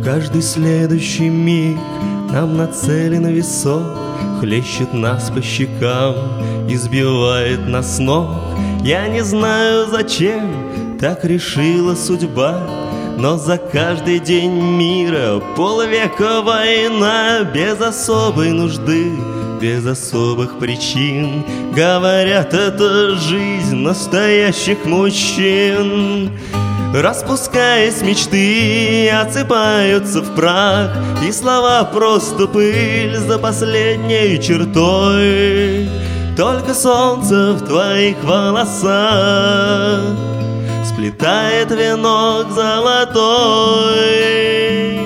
каждый следующий миг нам нацелен висок, хлещет нас по щекам и сбивает нас с ног. Я не знаю, зачем так решила судьба, но за каждый день мира полвека война. Без особой нужды, без особых причин, говорят, это жизнь настоящих мужчин. Распускаясь мечты, осыпаются в прах, и слова просто пыль за последней чертой. Только солнце в твоих волосах сплетает венок золотой.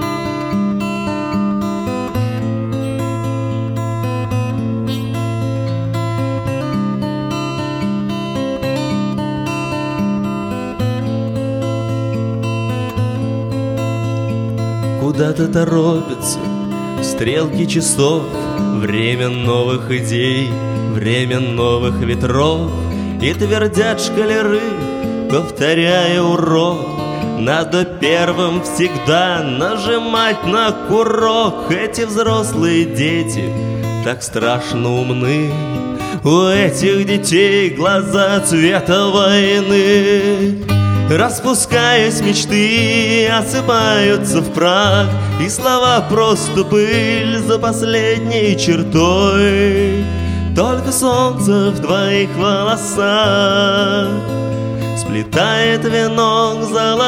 Куда-то торопятся стрелки часов, время новых идей, время новых ветров. И твердят школяры, повторяя урок, надо первым всегда нажимать на курок. Эти взрослые дети так страшно умны, у этих детей глаза цвета войны. Распускаясь мечты, осыпаются в прах, и слова просто пыль за последней чертой. Только солнце в твоих волосах сплетает венок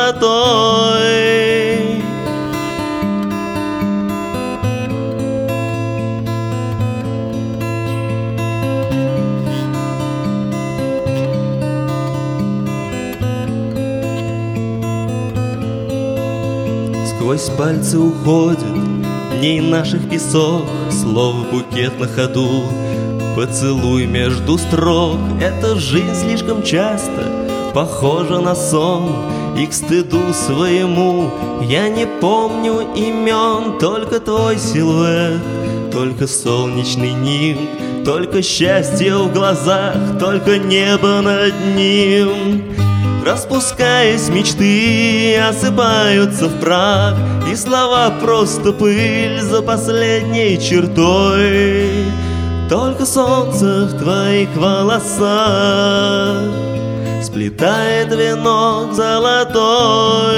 золотой. Сквозь пальцы уходит дней наших песок, слов букет на ходу, поцелуй между строк. Эта жизнь слишком часто похожа на сон, и к стыду своему я не помню имен. Только твой силуэт, только солнечный нимб, только счастье в глазах, только небо над ним. Распускаясь мечты, осыпаются в прах, и слова просто пыль за последней чертой. Только солнце в твоих волосах сплетает венок золотой.